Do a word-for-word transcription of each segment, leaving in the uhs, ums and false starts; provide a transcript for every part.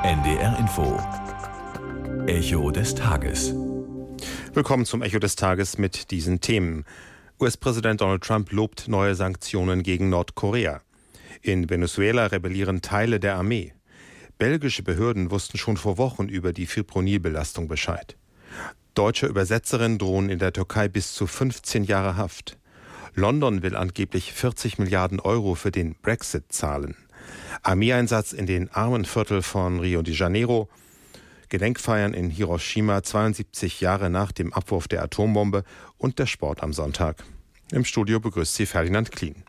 N D R Info. Echo des Tages. Willkommen zum Echo des Tages mit diesen Themen. U S-Präsident Donald Trump lobt neue Sanktionen gegen Nordkorea. In Venezuela rebellieren Teile der Armee. Belgische Behörden wussten schon vor Wochen über die Fipronil-Belastung Bescheid. Deutsche Übersetzerinnen drohen in der Türkei bis zu fünfzehn Jahre Haft. London will angeblich vierzig Milliarden Euro für den Brexit zahlen. Armeeeinsatz in den Armenviertel von Rio de Janeiro. Gedenkfeiern in Hiroshima zweiundsiebzig Jahre nach dem Abwurf der Atombombe und der Sport am Sonntag. Im Studio begrüßt Sie Ferdinand Klien.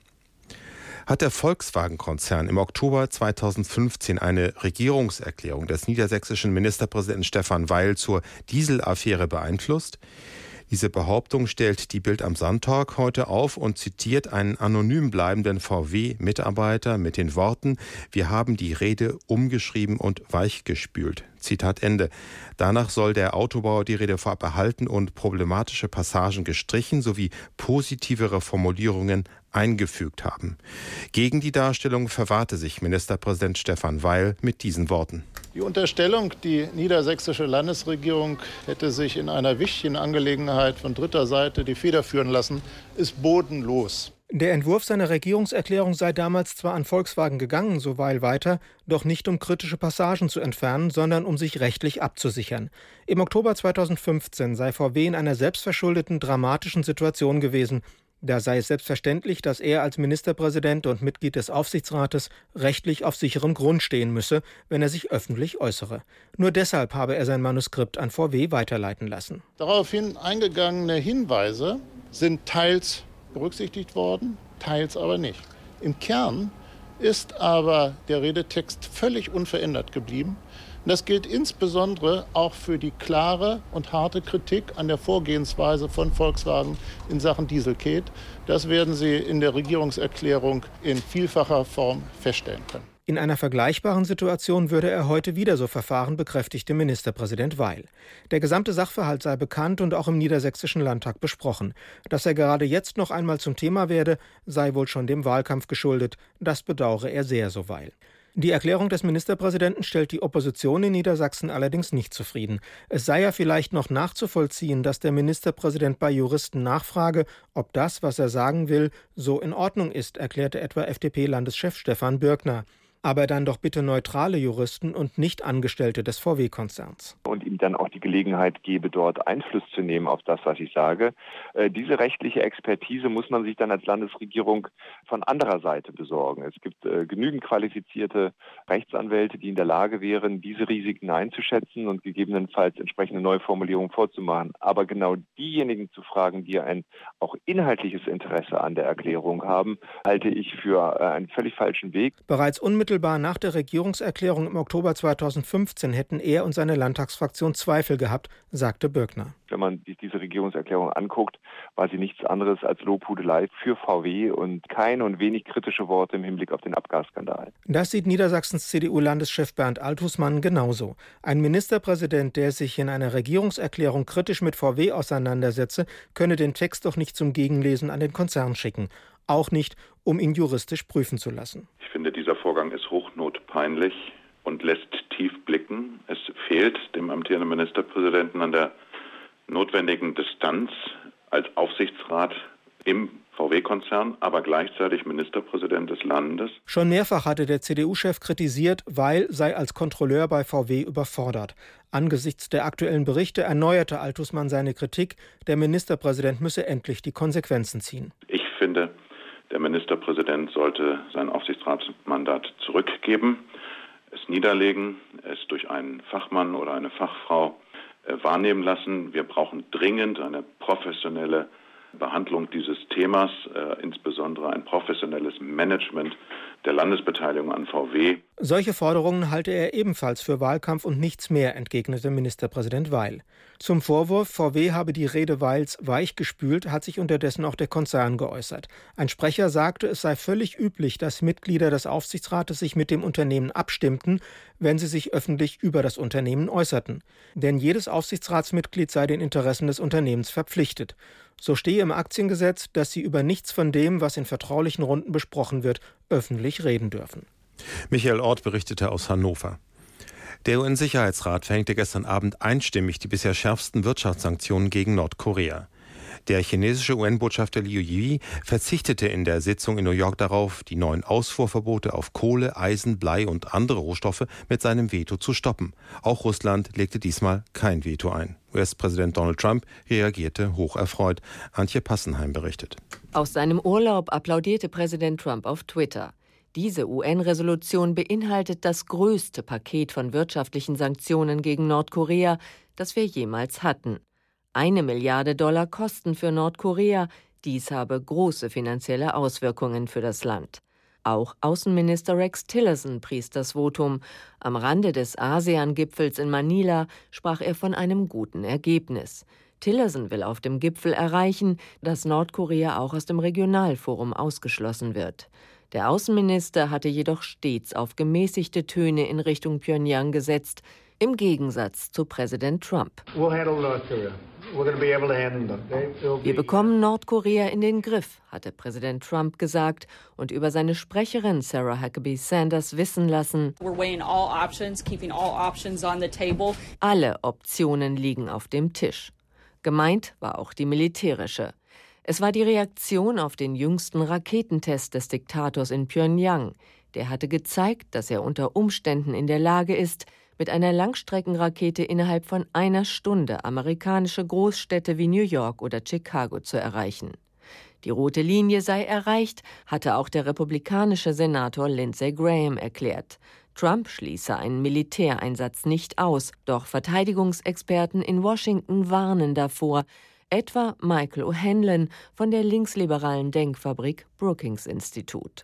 Hat der Volkswagen-Konzern im Oktober zweitausendfünfzehn eine Regierungserklärung des niedersächsischen Ministerpräsidenten Stefan Weil zur Dieselaffäre beeinflusst? Diese Behauptung stellt die Bild am Sonntag heute auf und zitiert einen anonym bleibenden V W-Mitarbeiter mit den Worten: Wir haben die Rede umgeschrieben und weichgespült. Zitat Ende. Danach soll der Autobauer die Rede vorab erhalten und problematische Passagen gestrichen sowie positivere Formulierungen eingefügt haben. Gegen die Darstellung verwahrte sich Ministerpräsident Stefan Weil mit diesen Worten. Die Unterstellung, die niedersächsische Landesregierung hätte sich in einer wichtigen Angelegenheit von dritter Seite die Feder führen lassen, ist bodenlos. Der Entwurf seiner Regierungserklärung sei damals zwar an Volkswagen gegangen, so Weil weiter, doch nicht um kritische Passagen zu entfernen, sondern um sich rechtlich abzusichern. Im Oktober zweitausendfünfzehn sei V W in einer selbstverschuldeten, dramatischen Situation gewesen. Da sei es selbstverständlich, dass er als Ministerpräsident und Mitglied des Aufsichtsrates rechtlich auf sicherem Grund stehen müsse, wenn er sich öffentlich äußere. Nur deshalb habe er sein Manuskript an V W weiterleiten lassen. Daraufhin eingegangene Hinweise sind teils berücksichtigt worden, teils aber nicht. Im Kern ist aber der Redetext völlig unverändert geblieben. Und das gilt insbesondere auch für die klare und harte Kritik an der Vorgehensweise von Volkswagen in Sachen Dieselgate. Das werden Sie in der Regierungserklärung in vielfacher Form feststellen können. In einer vergleichbaren Situation würde er heute wieder so verfahren, bekräftigte Ministerpräsident Weil. Der gesamte Sachverhalt sei bekannt und auch im Niedersächsischen Landtag besprochen. Dass er gerade jetzt noch einmal zum Thema werde, sei wohl schon dem Wahlkampf geschuldet. Das bedauere er sehr, so Weil. Die Erklärung des Ministerpräsidenten stellt die Opposition in Niedersachsen allerdings nicht zufrieden. Es sei ja vielleicht noch nachzuvollziehen, dass der Ministerpräsident bei Juristen nachfrage, ob das, was er sagen will, so in Ordnung ist, erklärte etwa F D P-Landeschef Stefan Bürkner. Aber dann doch bitte neutrale Juristen und nicht Angestellte des V W-Konzerns. Und ihm dann auch die Gelegenheit gebe, dort Einfluss zu nehmen auf das, was ich sage. Äh, diese rechtliche Expertise muss man sich dann als Landesregierung von anderer Seite besorgen. Es gibt äh, genügend qualifizierte Rechtsanwälte, die in der Lage wären, diese Risiken einzuschätzen und gegebenenfalls entsprechende Neuformulierungen vorzumachen. Aber genau diejenigen zu fragen, die ein auch inhaltliches Interesse an der Erklärung haben, halte ich für äh, einen völlig falschen Weg. Bereits unmittelbar Unmittelbar nach der Regierungserklärung im Oktober zweitausendfünfzehn hätten er und seine Landtagsfraktion Zweifel gehabt, sagte Bürkner. Wenn man sich diese Regierungserklärung anguckt, war sie nichts anderes als Lobhudelei für V W und keine und wenig kritische Worte im Hinblick auf den Abgasskandal. Das sieht Niedersachsens C D U-Landeschef Bernd Althusmann genauso. Ein Ministerpräsident, der sich in einer Regierungserklärung kritisch mit V W auseinandersetze, könne den Text doch nicht zum Gegenlesen an den Konzern schicken. Auch nicht, um ihn juristisch prüfen zu lassen. Ich finde, dieser Vorgang ist hochnotpeinlich und lässt tief blicken. Es fehlt dem amtierenden Ministerpräsidenten an der notwendigen Distanz als Aufsichtsrat im V W-Konzern, aber gleichzeitig Ministerpräsident des Landes. Schon mehrfach hatte der C D U-Chef kritisiert, Weil sei als Kontrolleur bei V W überfordert. Angesichts der aktuellen Berichte erneuerte Althusmann seine Kritik, der Ministerpräsident müsse endlich die Konsequenzen ziehen. Ich finde, der Ministerpräsident sollte sein Aufsichtsratsmandat zurückgeben, es niederlegen, es durch einen Fachmann oder eine Fachfrau äh, wahrnehmen lassen. Wir brauchen dringend eine professionelle Behandlung dieses Themas, äh, insbesondere ein professionelles Management der Landesbeteiligung an V W. Solche Forderungen halte er ebenfalls für Wahlkampf und nichts mehr, entgegnete Ministerpräsident Weil. Zum Vorwurf, V W habe die Rede Weils weichgespült, hat sich unterdessen auch der Konzern geäußert. Ein Sprecher sagte, es sei völlig üblich, dass Mitglieder des Aufsichtsrates sich mit dem Unternehmen abstimmten, wenn sie sich öffentlich über das Unternehmen äußerten. Denn jedes Aufsichtsratsmitglied sei den Interessen des Unternehmens verpflichtet. So stehe im Aktiengesetz, dass sie über nichts von dem, was in vertraulichen Runden besprochen wird, öffentlich reden dürfen. Michael Ort berichtete aus Hannover. Der U N-Sicherheitsrat verhängte gestern Abend einstimmig die bisher schärfsten Wirtschaftssanktionen gegen Nordkorea. Der chinesische U N-Botschafter Liu Yi verzichtete in der Sitzung in New York darauf, die neuen Ausfuhrverbote auf Kohle, Eisen, Blei und andere Rohstoffe mit seinem Veto zu stoppen. Auch Russland legte diesmal kein Veto ein. U S-Präsident Donald Trump reagierte hocherfreut. Antje Passenheim berichtet. Aus seinem Urlaub applaudierte Präsident Trump auf Twitter. Diese U N-Resolution beinhaltet das größte Paket von wirtschaftlichen Sanktionen gegen Nordkorea, das wir jemals hatten. Eine Milliarde Dollar Kosten für Nordkorea, dies habe große finanzielle Auswirkungen für das Land. Auch Außenminister Rex Tillerson pries das Votum. Am Rande des ASEAN-Gipfels in Manila sprach er von einem guten Ergebnis. Tillerson will auf dem Gipfel erreichen, dass Nordkorea auch aus dem Regionalforum ausgeschlossen wird. Der Außenminister hatte jedoch stets auf gemäßigte Töne in Richtung Pyongyang gesetzt, im Gegensatz zu Präsident Trump. Wir bekommen Nordkorea in den Griff, hatte Präsident Trump gesagt und über seine Sprecherin Sarah Huckabee Sanders wissen lassen, alle Optionen liegen auf dem Tisch. Gemeint war auch die militärische. Es war die Reaktion auf den jüngsten Raketentest des Diktators in Pyongyang. Der hatte gezeigt, dass er unter Umständen in der Lage ist, mit einer Langstreckenrakete innerhalb von einer Stunde amerikanische Großstädte wie New York oder Chicago zu erreichen. Die rote Linie sei erreicht, hatte auch der republikanische Senator Lindsey Graham erklärt. Trump schließe einen Militäreinsatz nicht aus, doch Verteidigungsexperten in Washington warnen davor, etwa Michael O'Hanlon von der linksliberalen Denkfabrik Brookings Institute.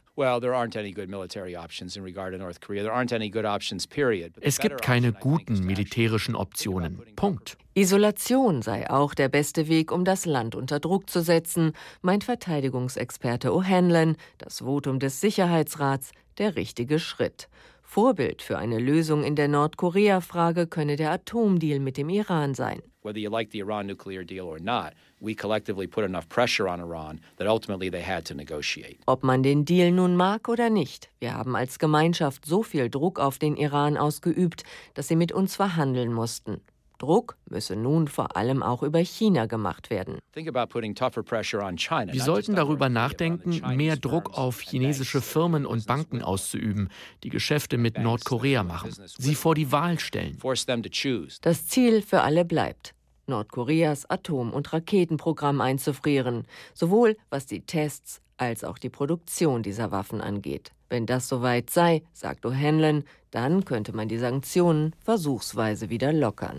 Es gibt keine guten militärischen Optionen. Punkt. Isolation sei auch der beste Weg, um das Land unter Druck zu setzen, meint Verteidigungsexperte O'Hanlon. Das Votum des Sicherheitsrats der richtige Schritt. Vorbild für eine Lösung in der Nordkorea-Frage könne der Atomdeal mit dem Iran sein. Whether you like the Iran nuclear deal or not, we collectively put enough pressure on Iran that ultimately they had to negotiate. Ob man den Deal nun mag oder nicht, wir haben als Gemeinschaft so viel Druck auf den Iran ausgeübt, dass sie mit uns verhandeln mussten. Druck müsse nun vor allem auch über China gemacht werden. Wir sollten darüber nachdenken, mehr Druck auf chinesische Firmen und Banken auszuüben, die Geschäfte mit Nordkorea machen, sie vor die Wahl stellen. Das Ziel für alle bleibt, Nordkoreas Atom- und Raketenprogramm einzufrieren, sowohl was die Tests als auch die Produktion dieser Waffen angeht. Wenn das soweit sei, sagt O'Hanlon, dann könnte man die Sanktionen versuchsweise wieder lockern.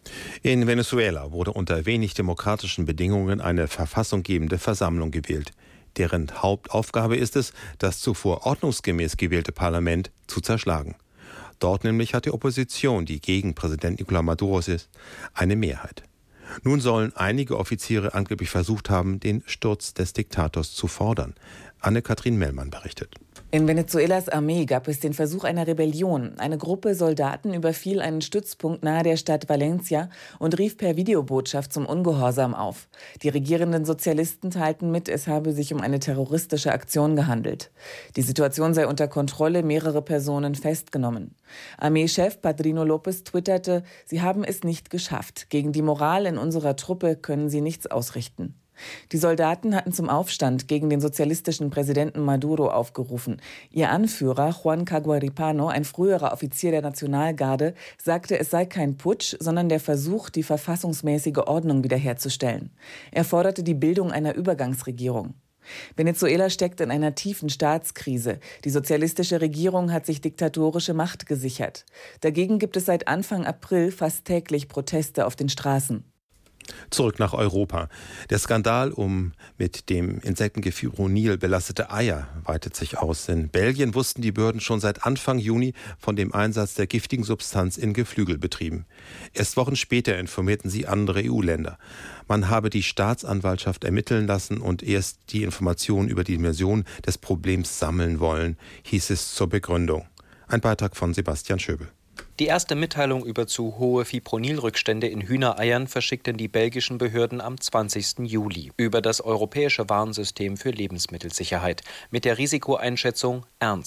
In Venezuela wurde unter wenig demokratischen Bedingungen eine verfassunggebende Versammlung gewählt. Deren Hauptaufgabe ist es, das zuvor ordnungsgemäß gewählte Parlament zu zerschlagen. Dort nämlich hat die Opposition, die gegen Präsident Nicolás Maduro ist, eine Mehrheit. Nun sollen einige Offiziere angeblich versucht haben, den Sturz des Diktators zu fordern. Anne-Kathrin Mellmann berichtet. In Venezuelas Armee gab es den Versuch einer Rebellion. Eine Gruppe Soldaten überfiel einen Stützpunkt nahe der Stadt Valencia und rief per Videobotschaft zum Ungehorsam auf. Die regierenden Sozialisten teilten mit, es habe sich um eine terroristische Aktion gehandelt. Die Situation sei unter Kontrolle, mehrere Personen festgenommen. Armeechef Padrino López twitterte, sie haben es nicht geschafft. Gegen die Moral in unserer Truppe können sie nichts ausrichten. Die Soldaten hatten zum Aufstand gegen den sozialistischen Präsidenten Maduro aufgerufen. Ihr Anführer Juan Caguaripano, ein früherer Offizier der Nationalgarde, sagte, es sei kein Putsch, sondern der Versuch, die verfassungsmäßige Ordnung wiederherzustellen. Er forderte die Bildung einer Übergangsregierung. Venezuela steckt in einer tiefen Staatskrise. Die sozialistische Regierung hat sich diktatorische Macht gesichert. Dagegen gibt es seit Anfang April fast täglich Proteste auf den Straßen. Zurück nach Europa. Der Skandal um mit dem Insektengift Fipronil belastete Eier weitet sich aus. In Belgien wussten die Behörden schon seit Anfang Juni von dem Einsatz der giftigen Substanz in Geflügelbetrieben. Erst Wochen später informierten sie andere E U-Länder. Man habe die Staatsanwaltschaft ermitteln lassen und erst die Informationen über die Dimension des Problems sammeln wollen, hieß es zur Begründung. Ein Beitrag von Sebastian Schöbel. Die erste Mitteilung über zu hohe Fipronilrückstände in Hühnereiern verschickten die belgischen Behörden am zwanzigsten Juli über das europäische Warnsystem für Lebensmittelsicherheit mit der Risikoeinschätzung ernst.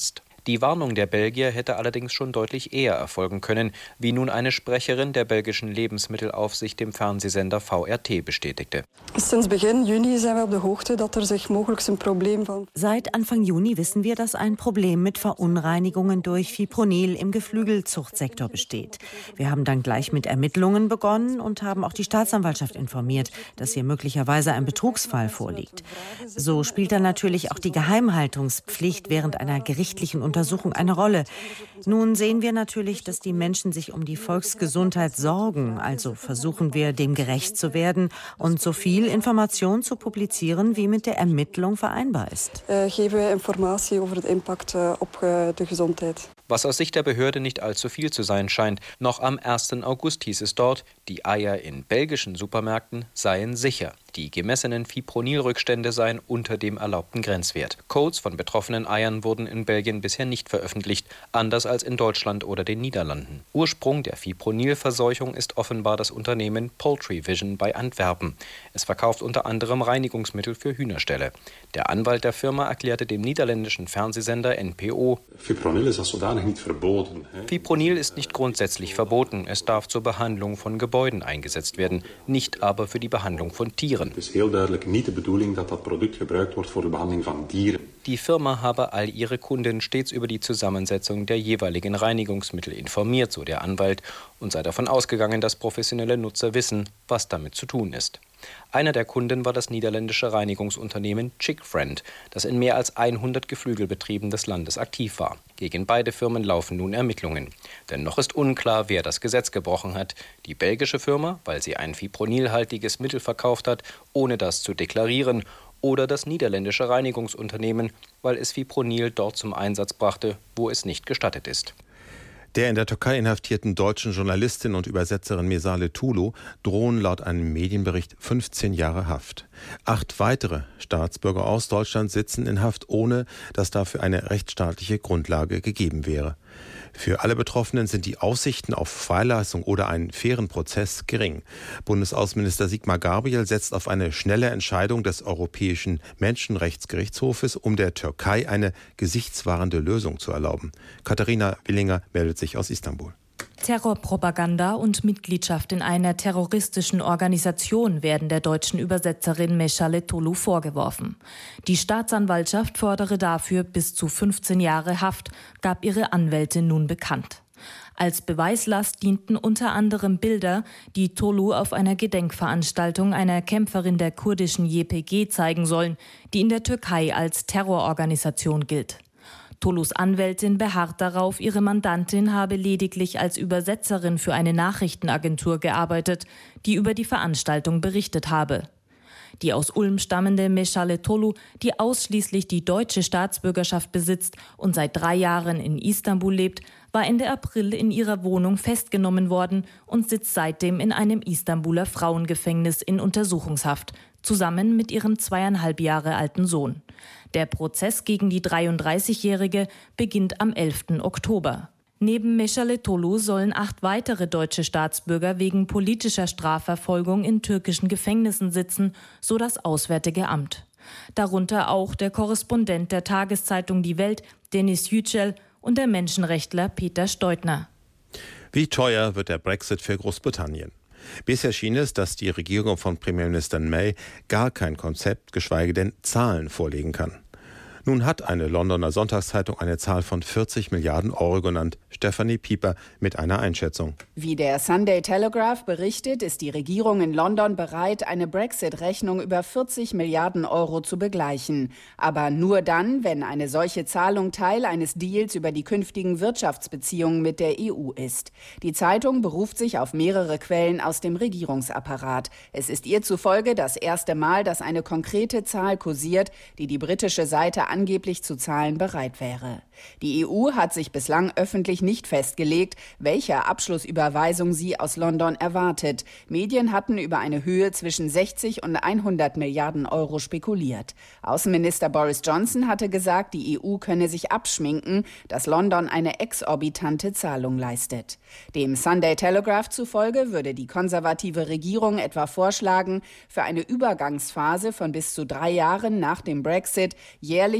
Die Warnung der Belgier hätte allerdings schon deutlich eher erfolgen können, wie nun eine Sprecherin der belgischen Lebensmittelaufsicht dem Fernsehsender V R T bestätigte. Sinds begin juni zijn we op de hoogte dat er zich mogelijk een probleem van... Seit Anfang Juni wissen wir, dass ein Problem mit Verunreinigungen durch Fipronil im Geflügelzuchtsektor besteht. Wir haben dann gleich mit Ermittlungen begonnen und haben auch die Staatsanwaltschaft informiert, dass hier möglicherweise ein Betrugsfall vorliegt. So spielt dann natürlich auch die Geheimhaltungspflicht während einer gerichtlichen Untersuchung eine Rolle. Nun sehen wir natürlich, dass die Menschen sich um die Volksgesundheit sorgen. Also versuchen wir, dem gerecht zu werden und so viel Information zu publizieren, wie mit der Ermittlung vereinbar ist. Uh, geven we informatie over de impact uh, op uh, de gezondheid. Was aus Sicht der Behörde nicht allzu viel zu sein scheint. Noch am ersten August hieß es dort, die Eier in belgischen Supermärkten seien sicher. Die gemessenen Fipronil-Rückstände seien unter dem erlaubten Grenzwert. Codes von betroffenen Eiern wurden in Belgien bisher nicht veröffentlicht, anders als in Deutschland oder den Niederlanden. Ursprung der Fipronil-Verseuchung ist offenbar das Unternehmen Poultry Vision bei Antwerpen. Es verkauft unter anderem Reinigungsmittel für Hühnerställe. Der Anwalt der Firma erklärte dem niederländischen Fernsehsender N P O: Fipronil ist als zodanig nicht verboten. Fipronil ist nicht grundsätzlich verboten. Es darf zur Behandlung von Gebäuden eingesetzt werden, nicht aber für die Behandlung von Tieren. Het is heel duidelijk niet de bedoeling dat dat product gebruikt wordt voor de behandeling van dieren. Die Firma habe all ihre Kunden stets über die Zusammensetzung der jeweiligen Reinigungsmittel informiert, so der Anwalt, und sei davon ausgegangen, dass professionelle Nutzer wissen, was damit zu tun ist. Einer der Kunden war das niederländische Reinigungsunternehmen Chickfriend, das in mehr als hundert Geflügelbetrieben des Landes aktiv war. Gegen beide Firmen laufen nun Ermittlungen. Denn noch ist unklar, wer das Gesetz gebrochen hat. Die belgische Firma, weil sie ein fipronilhaltiges Mittel verkauft hat, ohne das zu deklarieren, oder das niederländische Reinigungsunternehmen, weil es Fipronil dort zum Einsatz brachte, wo es nicht gestattet ist. Der in der Türkei inhaftierten deutschen Journalistin und Übersetzerin Mesale Tulu drohen laut einem Medienbericht fünfzehn Jahre Haft. Acht weitere Staatsbürger aus Deutschland sitzen in Haft, ohne dass dafür eine rechtsstaatliche Grundlage gegeben wäre. Für alle Betroffenen sind die Aussichten auf Freilassung oder einen fairen Prozess gering. Bundesaußenminister Sigmar Gabriel setzt auf eine schnelle Entscheidung des Europäischen Menschenrechtsgerichtshofes, um der Türkei eine gesichtswahrende Lösung zu erlauben. Katharina Willinger meldet sich aus Istanbul. Terrorpropaganda und Mitgliedschaft in einer terroristischen Organisation werden der deutschen Übersetzerin Mesale Tolu vorgeworfen. Die Staatsanwaltschaft fordere dafür bis zu fünfzehn Jahre Haft, gab ihre Anwältin nun bekannt. Als Beweislast dienten unter anderem Bilder, die Tolu auf einer Gedenkveranstaltung einer Kämpferin der kurdischen J P G zeigen sollen, die in der Türkei als Terrororganisation gilt. Tolus Anwältin beharrt darauf, ihre Mandantin habe lediglich als Übersetzerin für eine Nachrichtenagentur gearbeitet, die über die Veranstaltung berichtet habe. Die aus Ulm stammende Mesale Tolu, die ausschließlich die deutsche Staatsbürgerschaft besitzt und seit drei Jahren in Istanbul lebt, war Ende April in ihrer Wohnung festgenommen worden und sitzt seitdem in einem Istanbuler Frauengefängnis in Untersuchungshaft, zusammen mit ihrem zweieinhalb Jahre alten Sohn. Der Prozess gegen die dreiunddreißigjährige beginnt am elften Oktober. Neben Mesale Tolu sollen acht weitere deutsche Staatsbürger wegen politischer Strafverfolgung in türkischen Gefängnissen sitzen, so das Auswärtige Amt. Darunter auch der Korrespondent der Tageszeitung Die Welt, Deniz Yücel, und der Menschenrechtler Peter Steutner. Wie teuer wird der Brexit für Großbritannien? Bisher schien es, dass die Regierung von Premierministerin May gar kein Konzept, geschweige denn Zahlen vorlegen kann. Nun hat eine Londoner Sonntagszeitung eine Zahl von vierzig Milliarden Euro genannt. Stefanie Pieper mit einer Einschätzung. Wie der Sunday Telegraph berichtet, ist die Regierung in London bereit, eine Brexit-Rechnung über vierzig Milliarden Euro zu begleichen. Aber nur dann, wenn eine solche Zahlung Teil eines Deals über die künftigen Wirtschaftsbeziehungen mit der E U ist. Die Zeitung beruft sich auf mehrere Quellen aus dem Regierungsapparat. Es ist ihr zufolge das erste Mal, dass eine konkrete Zahl kursiert, die die britische Seite angeblich zu zahlen bereit wäre. Die E U hat sich bislang öffentlich nicht festgelegt, welche Abschlussüberweisung sie aus London erwartet. Medien hatten über eine Höhe zwischen sechzig und hundert Milliarden Euro spekuliert. Außenminister Boris Johnson hatte gesagt, die E U könne sich abschminken, dass London eine exorbitante Zahlung leistet. Dem Sunday Telegraph zufolge würde die konservative Regierung etwa vorschlagen, für eine Übergangsphase von bis zu drei Jahren nach dem Brexit jährlich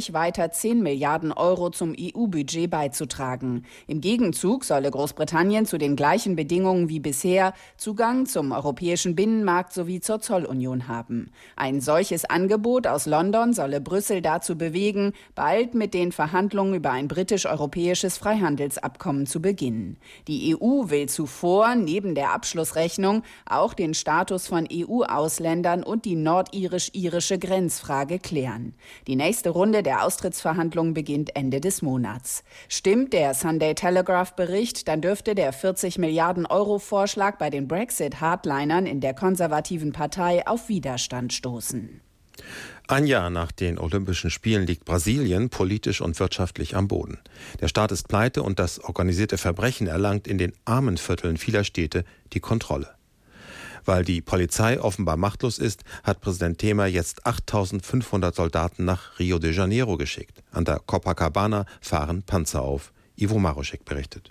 versprich, weiter zehn Milliarden Euro zum E U-Budget beizutragen. Im Gegenzug solle Großbritannien zu den gleichen Bedingungen wie bisher Zugang zum europäischen Binnenmarkt sowie zur Zollunion haben. Ein solches Angebot aus London solle Brüssel dazu bewegen, bald mit den Verhandlungen über ein britisch-europäisches Freihandelsabkommen zu beginnen. Die E U will zuvor neben der Abschlussrechnung auch den Status von E U-Ausländern und die nordirisch-irische Grenzfrage klären. Die nächste Runde der Austrittsverhandlungen beginnt Ende des Monats. Stimmt der Sunday Telegraph-Bericht, dann dürfte der vierzig Milliarden Euro Vorschlag bei den Brexit-Hardlinern in der konservativen Partei auf Widerstand stoßen. Ein Jahr nach den Olympischen Spielen liegt Brasilien politisch und wirtschaftlich am Boden. Der Staat ist pleite und das organisierte Verbrechen erlangt in den armen Vierteln vieler Städte die Kontrolle. Weil die Polizei offenbar machtlos ist, hat Präsident Temer jetzt achttausendfünfhundert Soldaten nach Rio de Janeiro geschickt. An der Copacabana fahren Panzer auf. Ivo Maroschek berichtet.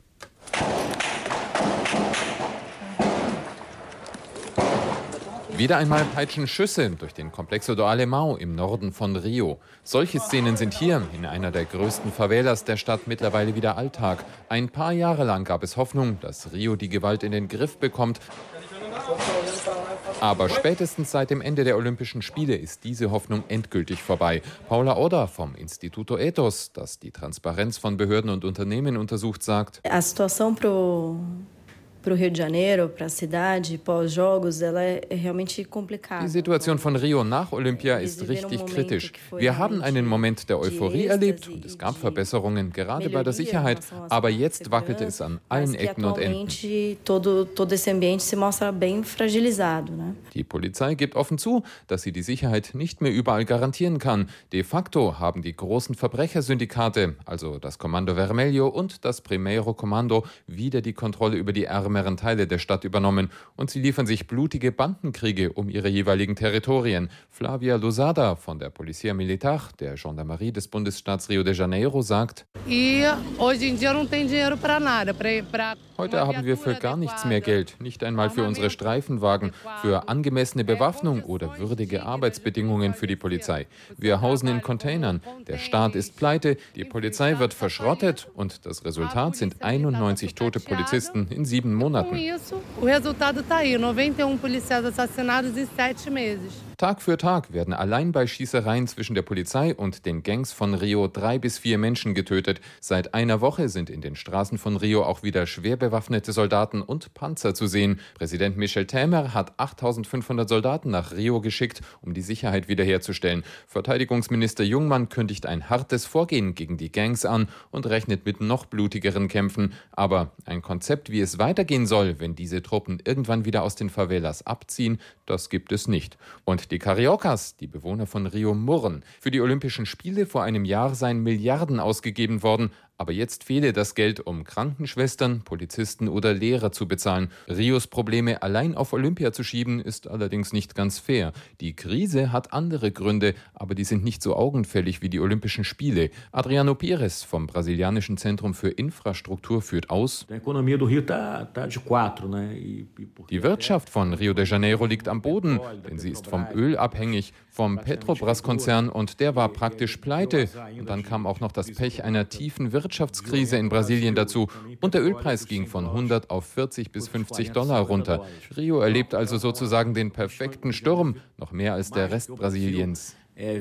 Wieder einmal peitschen Schüsse durch den Complexo do Alemão im Norden von Rio. Solche Szenen sind hier, in einer der größten Favelas der Stadt, mittlerweile wieder Alltag. Ein paar Jahre lang gab es Hoffnung, dass Rio die Gewalt in den Griff bekommt. Aber spätestens seit dem Ende der Olympischen Spiele ist diese Hoffnung endgültig vorbei. Paula Oda vom Instituto Ethos, das die Transparenz von Behörden und Unternehmen untersucht, sagt: A situação pro para o Rio de Janeiro, para a cidade, pós-Jogos, ela é realmente complicada. Die Situation von Rio nach Olympia ist richtig kritisch. Wir haben einen Moment der Euphorie erlebt und es gab Verbesserungen, gerade bei der Sicherheit, aber jetzt wackelte es an allen Ecken und Enden. Die Polizei gibt offen zu, dass sie die Sicherheit nicht mehr überall garantieren kann. De facto haben die großen Verbrechersyndikate, also das Comando Vermelho und das Primeiro Comando, wieder die Kontrolle über die ärmeren Teile der Stadt übernommen und sie liefern sich blutige Bandenkriege um ihre jeweiligen Territorien. Flavia Losada von der Polícia Militar, der Gendarmerie des Bundesstaats Rio de Janeiro, sagt: Heute haben wir für gar nichts mehr Geld, nicht einmal für unsere Streifenwagen, für angemessene Bewaffnung oder würdige Arbeitsbedingungen für die Polizei. Wir hausen in Containern, der Staat ist pleite, die Polizei wird verschrottet und das Resultat sind einundneunzig tote Polizisten in sieben Monaten. Tag für Tag werden allein bei Schießereien zwischen der Polizei und den Gangs von Rio drei bis vier Menschen getötet. Seit einer Woche sind in den Straßen von Rio auch wieder schwer bewaffnete Soldaten und Panzer zu sehen. Präsident Michel Temer hat achttausendfünfhundert Soldaten nach Rio geschickt, um die Sicherheit wiederherzustellen. Verteidigungsminister Jungmann kündigt ein hartes Vorgehen gegen die Gangs an und rechnet mit noch blutigeren Kämpfen. Aber ein Konzept, wie es weitergehen soll, wenn diese Truppen irgendwann wieder aus den Favelas abziehen, das gibt es nicht. Und die Cariocas, die Bewohner von Rio, murren. Für die Olympischen Spiele vor einem Jahr seien Milliarden ausgegeben worden. Aber jetzt fehle das Geld, um Krankenschwestern, Polizisten oder Lehrer zu bezahlen. Rios Probleme allein auf Olympia zu schieben, ist allerdings nicht ganz fair. Die Krise hat andere Gründe, aber die sind nicht so augenfällig wie die Olympischen Spiele. Adriano Pires vom brasilianischen Zentrum für Infrastruktur führt aus: Die Wirtschaft von Rio de Janeiro liegt am Boden, denn sie ist vom Öl abhängig, vom Petrobras-Konzern, und der war praktisch pleite. Und dann kam auch noch das Pech einer tiefen Wirtschaftskrise in Brasilien dazu und der Ölpreis ging von hundert auf vierzig bis fünfzig Dollar runter. Rio erlebt also sozusagen den perfekten Sturm, noch mehr als der Rest Brasiliens.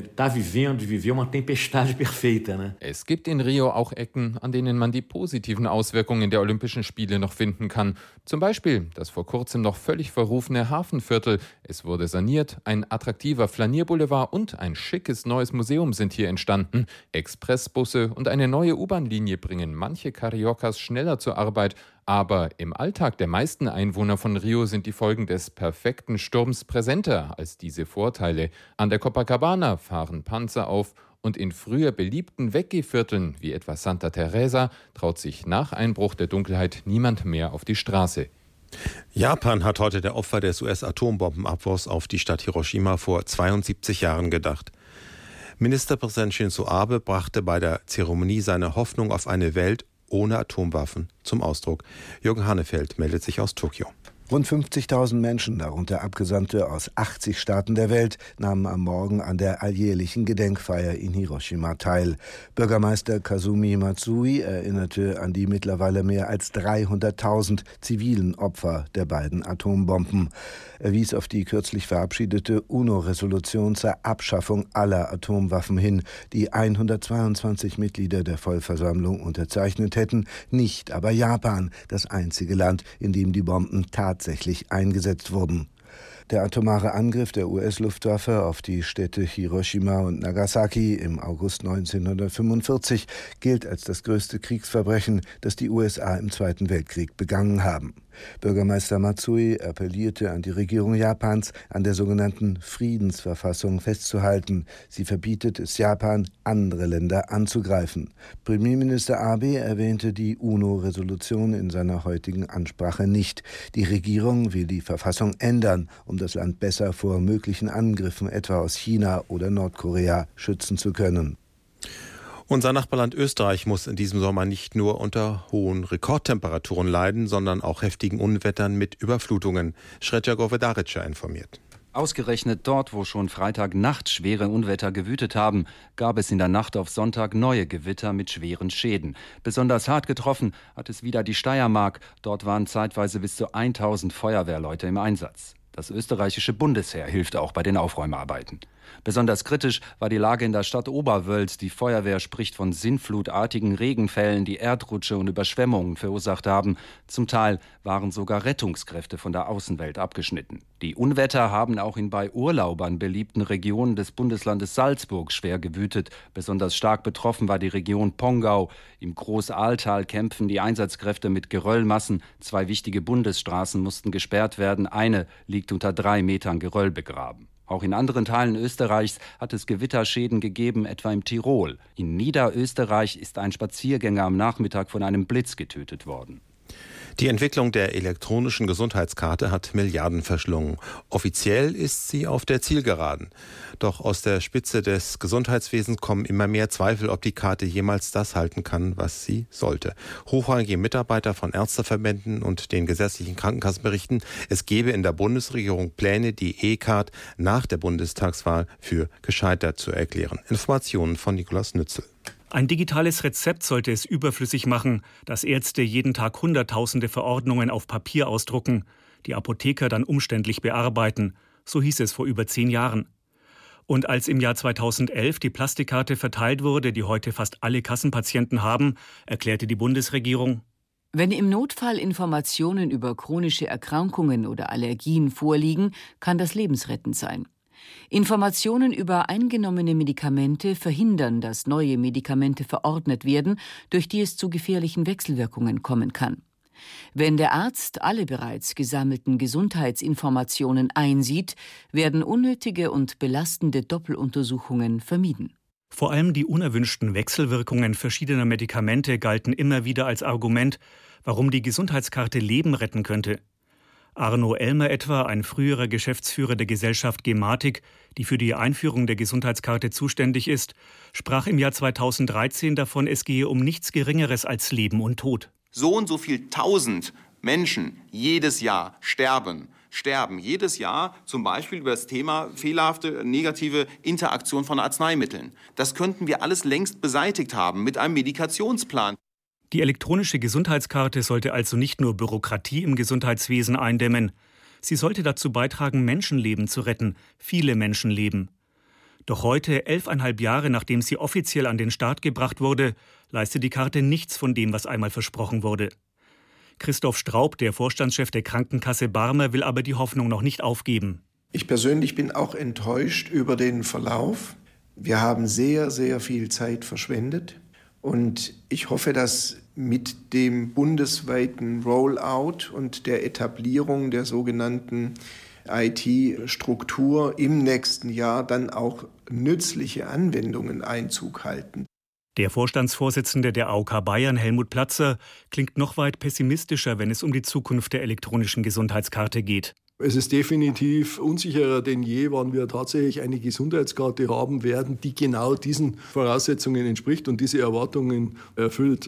Es gibt in Rio auch Ecken, an denen man die positiven Auswirkungen der Olympischen Spiele noch finden kann. Zum Beispiel das vor kurzem noch völlig verrufene Hafenviertel. Es wurde saniert, ein attraktiver Flanierboulevard und ein schickes neues Museum sind hier entstanden. Expressbusse und eine neue U-Bahn-Linie bringen manche Cariocas schneller zur Arbeit. Aber im Alltag der meisten Einwohner von Rio sind die Folgen des perfekten Sturms präsenter als diese Vorteile. An der Copacabana fahren Panzer auf und in früher beliebten Weggehvierteln wie etwa Santa Teresa traut sich nach Einbruch der Dunkelheit niemand mehr auf die Straße. Japan hat heute der Opfer des U S-Atombombenabwurfs auf die Stadt Hiroshima vor zweiundsiebzig Jahren gedacht. Ministerpräsident Shinzo Abe brachte bei der Zeremonie seine Hoffnung auf eine Welt ohne Atomwaffen zum Ausdruck. Jürgen Hanefeld meldet sich aus Tokio. Rund fünfzigtausend Menschen, darunter Abgesandte aus achtzig Staaten der Welt, nahmen am Morgen an der alljährlichen Gedenkfeier in Hiroshima teil. Bürgermeister Kazumi Matsui erinnerte an die mittlerweile mehr als dreihunderttausend zivilen Opfer der beiden Atombomben. Er wies auf die kürzlich verabschiedete UNO-Resolution zur Abschaffung aller Atomwaffen hin, die hundertzweiundzwanzig Mitglieder der Vollversammlung unterzeichnet hätten, nicht aber Japan, das einzige Land, in dem die Bomben tatsächlich tatsächlich eingesetzt wurden. Der atomare Angriff der U S-Luftwaffe auf die Städte Hiroshima und Nagasaki im August neunzehnhundertfünfundvierzig gilt als das größte Kriegsverbrechen, das die U S A im Zweiten Weltkrieg begangen haben. Bürgermeister Matsui appellierte an die Regierung Japans, an der sogenannten Friedensverfassung festzuhalten. Sie verbietet es Japan, andere Länder anzugreifen. Premierminister Abe erwähnte die UNO-Resolution in seiner heutigen Ansprache nicht. Die Regierung will die Verfassung ändern, um das Land besser vor möglichen Angriffen etwa aus China oder Nordkorea schützen zu können. Unser Nachbarland Österreich muss in diesem Sommer nicht nur unter hohen Rekordtemperaturen leiden, sondern auch heftigen Unwettern mit Überflutungen. Srećko Govedarica informiert. Ausgerechnet dort, wo schon Freitagnacht schwere Unwetter gewütet haben, gab es in der Nacht auf Sonntag neue Gewitter mit schweren Schäden. Besonders hart getroffen hat es wieder die Steiermark. Dort waren zeitweise bis zu tausend Feuerwehrleute im Einsatz. Das österreichische Bundesheer hilft auch bei den Aufräumarbeiten. Besonders kritisch war die Lage in der Stadt Oberwöld. Die Feuerwehr spricht von sinnflutartigen Regenfällen, die Erdrutsche und Überschwemmungen verursacht haben. Zum Teil waren sogar Rettungskräfte von der Außenwelt abgeschnitten. Die Unwetter haben auch in bei Urlaubern beliebten Regionen des Bundeslandes Salzburg schwer gewütet. Besonders stark betroffen war die Region Pongau. Im Großaaltal kämpfen die Einsatzkräfte mit Geröllmassen. Zwei wichtige Bundesstraßen mussten gesperrt werden. Eine liegt unter drei Metern Geröll begraben. Auch in anderen Teilen Österreichs hat es Gewitterschäden gegeben, etwa im Tirol. In Niederösterreich ist ein Spaziergänger am Nachmittag von einem Blitz getötet worden. Die Entwicklung der elektronischen Gesundheitskarte hat Milliarden verschlungen. Offiziell ist sie auf der Zielgeraden. Doch aus der Spitze des Gesundheitswesens kommen immer mehr Zweifel, ob die Karte jemals das halten kann, was sie sollte. Hochrangige Mitarbeiter von Ärzteverbänden und den gesetzlichen Krankenkassen berichten, es gebe in der Bundesregierung Pläne, die E-Card nach der Bundestagswahl für gescheitert zu erklären. Informationen von Nikolaus Nützel. Ein digitales Rezept sollte es überflüssig machen, dass Ärzte jeden Tag Hunderttausende Verordnungen auf Papier ausdrucken, die Apotheker dann umständlich bearbeiten. So hieß es vor über zehn Jahren. Und als im Jahr zweitausendelf die Plastikkarte verteilt wurde, die heute fast alle Kassenpatienten haben, erklärte die Bundesregierung: Wenn im Notfall Informationen über chronische Erkrankungen oder Allergien vorliegen, kann das lebensrettend sein. Informationen über eingenommene Medikamente verhindern, dass neue Medikamente verordnet werden, durch die es zu gefährlichen Wechselwirkungen kommen kann. Wenn der Arzt alle bereits gesammelten Gesundheitsinformationen einsieht, werden unnötige und belastende Doppeluntersuchungen vermieden. Vor allem die unerwünschten Wechselwirkungen verschiedener Medikamente galten immer wieder als Argument, warum die Gesundheitskarte Leben retten könnte. Arno Elmer etwa, ein früherer Geschäftsführer der Gesellschaft Gematik, die für die Einführung der Gesundheitskarte zuständig ist, sprach im Jahr zweitausenddreizehn davon, es gehe um nichts Geringeres als Leben und Tod. So und so viel tausend Menschen jedes Jahr sterben, sterben jedes Jahr zum Beispiel über das Thema fehlerhafte negative Interaktion von Arzneimitteln. Das könnten wir alles längst beseitigt haben mit einem Medikationsplan. Die elektronische Gesundheitskarte sollte also nicht nur Bürokratie im Gesundheitswesen eindämmen. Sie sollte dazu beitragen, Menschenleben zu retten, viele Menschenleben. Doch heute, elfeinhalb Jahre nachdem sie offiziell an den Start gebracht wurde, leistet die Karte nichts von dem, was einmal versprochen wurde. Christoph Straub, der Vorstandschef der Krankenkasse Barmer, will aber die Hoffnung noch nicht aufgeben. Ich persönlich bin auch enttäuscht über den Verlauf. Wir haben sehr, sehr viel Zeit verschwendet. Und ich hoffe, dass mit dem bundesweiten Rollout und der Etablierung der sogenannten I T-Struktur im nächsten Jahr dann auch nützliche Anwendungen Einzug halten. Der Vorstandsvorsitzende der A O K Bayern, Helmut Platzer, klingt noch weit pessimistischer, wenn es um die Zukunft der elektronischen Gesundheitskarte geht. Es ist definitiv unsicherer denn je, wann wir tatsächlich eine Gesundheitskarte haben werden, die genau diesen Voraussetzungen entspricht und diese Erwartungen erfüllt.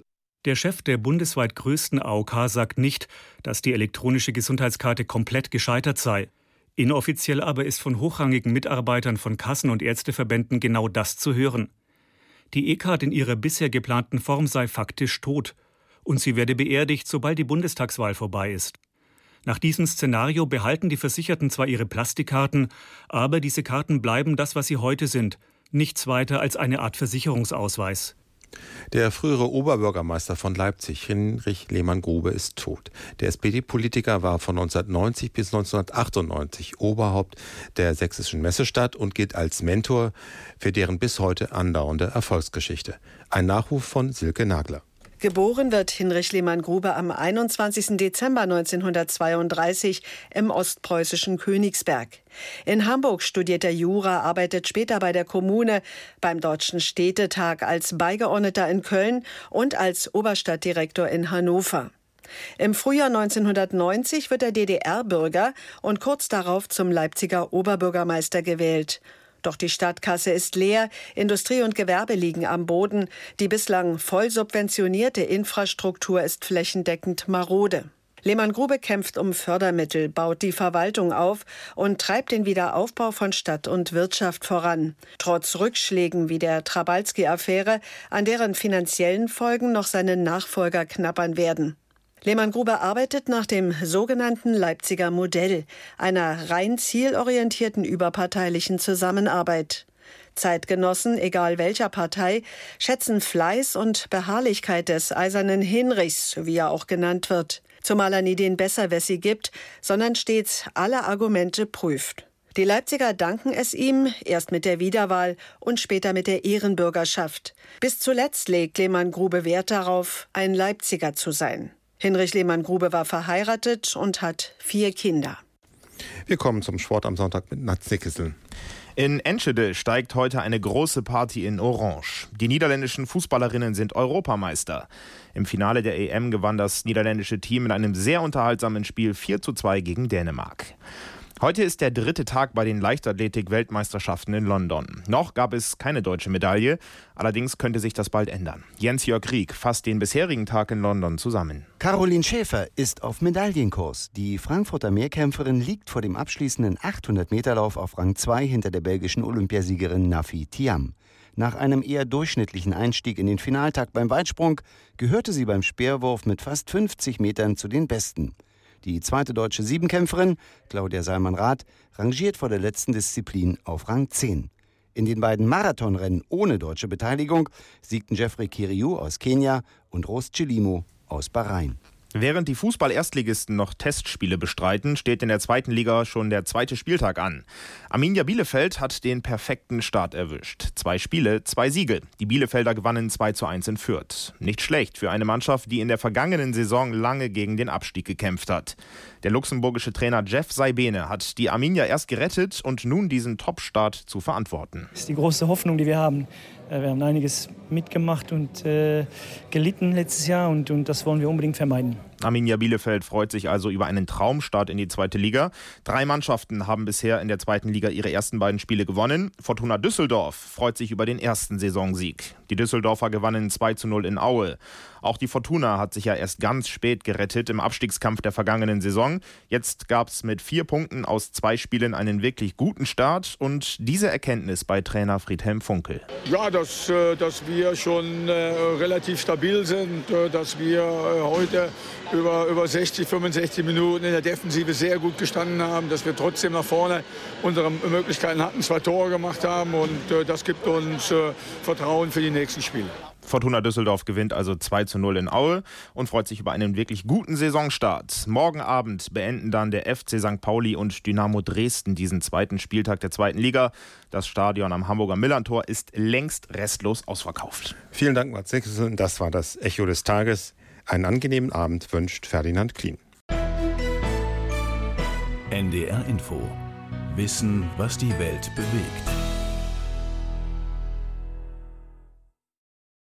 Der Chef der bundesweit größten A O K sagt nicht, dass die elektronische Gesundheitskarte komplett gescheitert sei. Inoffiziell aber ist von hochrangigen Mitarbeitern von Kassen- und Ärzteverbänden genau das zu hören. Die E-Card in ihrer bisher geplanten Form sei faktisch tot. Und sie werde beerdigt, sobald die Bundestagswahl vorbei ist. Nach diesem Szenario behalten die Versicherten zwar ihre Plastikkarten, aber diese Karten bleiben das, was sie heute sind. Nichts weiter als eine Art Versicherungsausweis. Der frühere Oberbürgermeister von Leipzig, Hinrich Lehmann-Grube, ist tot. Der S P D-Politiker war von neunzehnhundertneunzig bis neunzehnhundertachtundneunzig Oberhaupt der sächsischen Messestadt und gilt als Mentor für deren bis heute andauernde Erfolgsgeschichte. Ein Nachruf von Silke Nagler. Geboren wird Hinrich Lehmann-Grube am einundzwanzigsten Dezember neunzehnhundertzweiunddreißig im ostpreußischen Königsberg. In Hamburg studiert er Jura, arbeitet später bei der Kommune, beim Deutschen Städtetag als Beigeordneter in Köln und als Oberstadtdirektor in Hannover. Im Frühjahr neunzehnhundertneunzig wird er D D R-Bürger und kurz darauf zum Leipziger Oberbürgermeister gewählt. Doch die Stadtkasse ist leer, Industrie und Gewerbe liegen am Boden. Die bislang voll subventionierte Infrastruktur ist flächendeckend marode. Lehmann-Grube kämpft um Fördermittel, baut die Verwaltung auf und treibt den Wiederaufbau von Stadt und Wirtschaft voran. Trotz Rückschlägen wie der Trabalski-Affäre, an deren finanziellen Folgen noch seine Nachfolger knappern werden. Lehmann-Grube arbeitet nach dem sogenannten Leipziger Modell, einer rein zielorientierten überparteilichen Zusammenarbeit. Zeitgenossen, egal welcher Partei, schätzen Fleiß und Beharrlichkeit des eisernen Hinrichs, wie er auch genannt wird. Zumal er nie den Besserwissi gibt, sondern stets alle Argumente prüft. Die Leipziger danken es ihm, erst mit der Wiederwahl und später mit der Ehrenbürgerschaft. Bis zuletzt legt Lehmann-Grube Wert darauf, ein Leipziger zu sein. Hinrich Lehmann-Grube war verheiratet und hat vier Kinder. Wir kommen zum Sport am Sonntag mit Mats Nicholson. In Enschede steigt heute eine große Party in Orange. Die niederländischen Fußballerinnen sind Europameister. Im Finale der E M gewann das niederländische Team in einem sehr unterhaltsamen Spiel vier zu zwei gegen Dänemark. Heute ist der dritte Tag bei den Leichtathletik-Weltmeisterschaften in London. Noch gab es keine deutsche Medaille, allerdings könnte sich das bald ändern. Jens-Jörg Rieck fasst den bisherigen Tag in London zusammen. Caroline Schäfer ist auf Medaillenkurs. Die Frankfurter Mehrkämpferin liegt vor dem abschließenden achthundert-Meter-Lauf auf Rang zwei hinter der belgischen Olympiasiegerin Nafi Thiam. Nach einem eher durchschnittlichen Einstieg in den Finaltakt beim Weitsprung gehörte sie beim Speerwurf mit fast fünfzig Metern zu den Besten. Die zweite deutsche Siebenkämpferin, Claudia Salman-Rath, rangiert vor der letzten Disziplin auf Rang zehn. In den beiden Marathonrennen ohne deutsche Beteiligung siegten Jeffrey Kiriou aus Kenia und Ros Chilimo aus Bahrain. Während die Fußball-Erstligisten noch Testspiele bestreiten, steht in der zweiten Liga schon der zweite Spieltag an. Arminia Bielefeld hat den perfekten Start erwischt. Zwei Spiele, zwei Siege. Die Bielefelder gewannen zwei zu eins in Fürth. Nicht schlecht für eine Mannschaft, die in der vergangenen Saison lange gegen den Abstieg gekämpft hat. Der luxemburgische Trainer Jeff Saibene hat die Arminia erst gerettet und nun diesen Top-Start zu verantworten. Das ist die große Hoffnung, die wir haben. Wir haben einiges mitgemacht und äh, gelitten letztes Jahr und, und das wollen wir unbedingt vermeiden. Arminia Bielefeld freut sich also über einen Traumstart in die zweite Liga. Drei Mannschaften haben bisher in der zweiten Liga ihre ersten beiden Spiele gewonnen. Fortuna Düsseldorf freut sich über den ersten Saisonsieg. Die Düsseldorfer gewannen zwei zu null in Aue. Auch die Fortuna hat sich ja erst ganz spät gerettet im Abstiegskampf der vergangenen Saison. Jetzt gab es mit vier Punkten aus zwei Spielen einen wirklich guten Start und diese Erkenntnis bei Trainer Friedhelm Funkel. Ja, dass, dass wir schon äh, relativ stabil sind, dass wir äh, heute über, über sechzig, fünfundsechzig Minuten in der Defensive sehr gut gestanden haben, dass wir trotzdem nach vorne unsere Möglichkeiten hatten, zwei Tore gemacht haben und äh, das gibt uns äh, Vertrauen für die nächsten Spiele. Fortuna Düsseldorf gewinnt also zwei zu null in Aue und freut sich über einen wirklich guten Saisonstart. Morgen Abend beenden dann der F C Sankt Pauli und Dynamo Dresden diesen zweiten Spieltag der zweiten Liga. Das Stadion am Hamburger Millerntor ist längst restlos ausverkauft. Vielen Dank, Mats Nicholson. Das war das Echo des Tages. Einen angenehmen Abend wünscht Ferdinand Klien. N D R Info. Wissen, was die Welt bewegt.